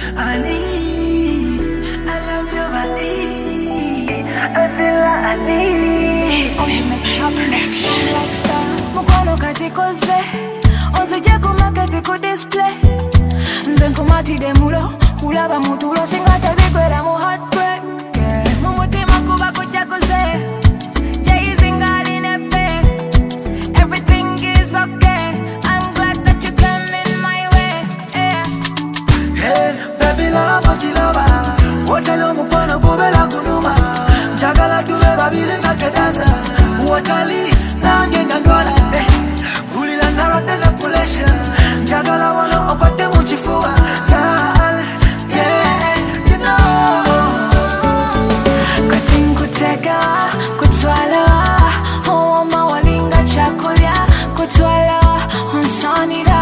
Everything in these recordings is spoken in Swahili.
I love your body. Azila Ali. Mukono katikoze, onzije kumaketi ku display. Nze nkumatide mulo, kulaba mutulo singa tabikwera mu heartbreak. Mumutima kuba kujja kuze, chasing all in a bed. Everything is okay, I'm glad that you came in my way. Hey, baby love, ochilova. Wotalo mukono bubela kunuma. Njagala tube babili nga tedansa. Wotali nange ngandwala. Ulila narate na kulesha. Njagala wano opate muchifuwa. Girl, yeah, you know. Katinku tega, kutwala. Oh, mawalinga chakulya. Kutwala, onsanira.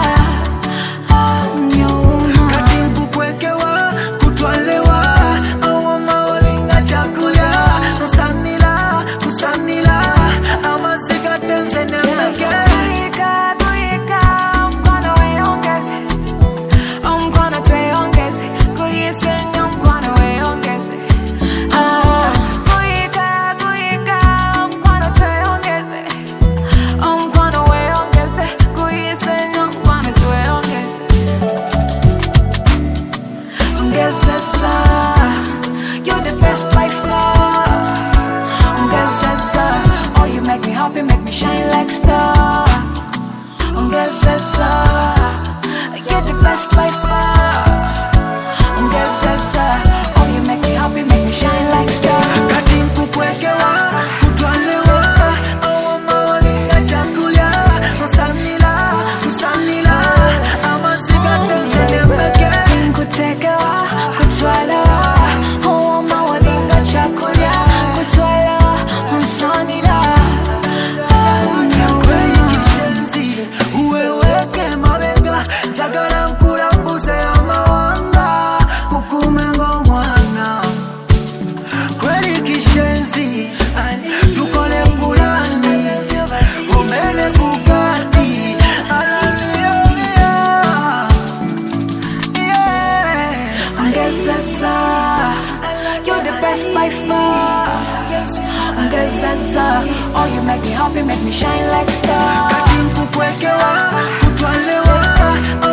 Katinku kwekewa, kutwalewa. Oh, mawalinga chakulya. Kusanila, kusanila. Amasika tense nemeke. You're the best by far. Oh, you make me happy, make me shine like star. You're the best by far. Oh, you make me happy, make me shine like star. Katinku kwekewa, kutwalewa. Oh, mawalinga chakulya. Kusanila, kusanila. Amasika tense nemeke. Kutekewa, kutwala. Oh, mawalinga chakulya. Kutwala, onsanira. Kweli kishenzi, uweweke mabega. Njagala nkulambuze amawanga. Kukumengo mwana. Kweli kishenzi, tukole fulani. Umele kukati. You're the best by far. Oh, you make me happy, make me shine like star. Katinku kwekewa, kutwalewa.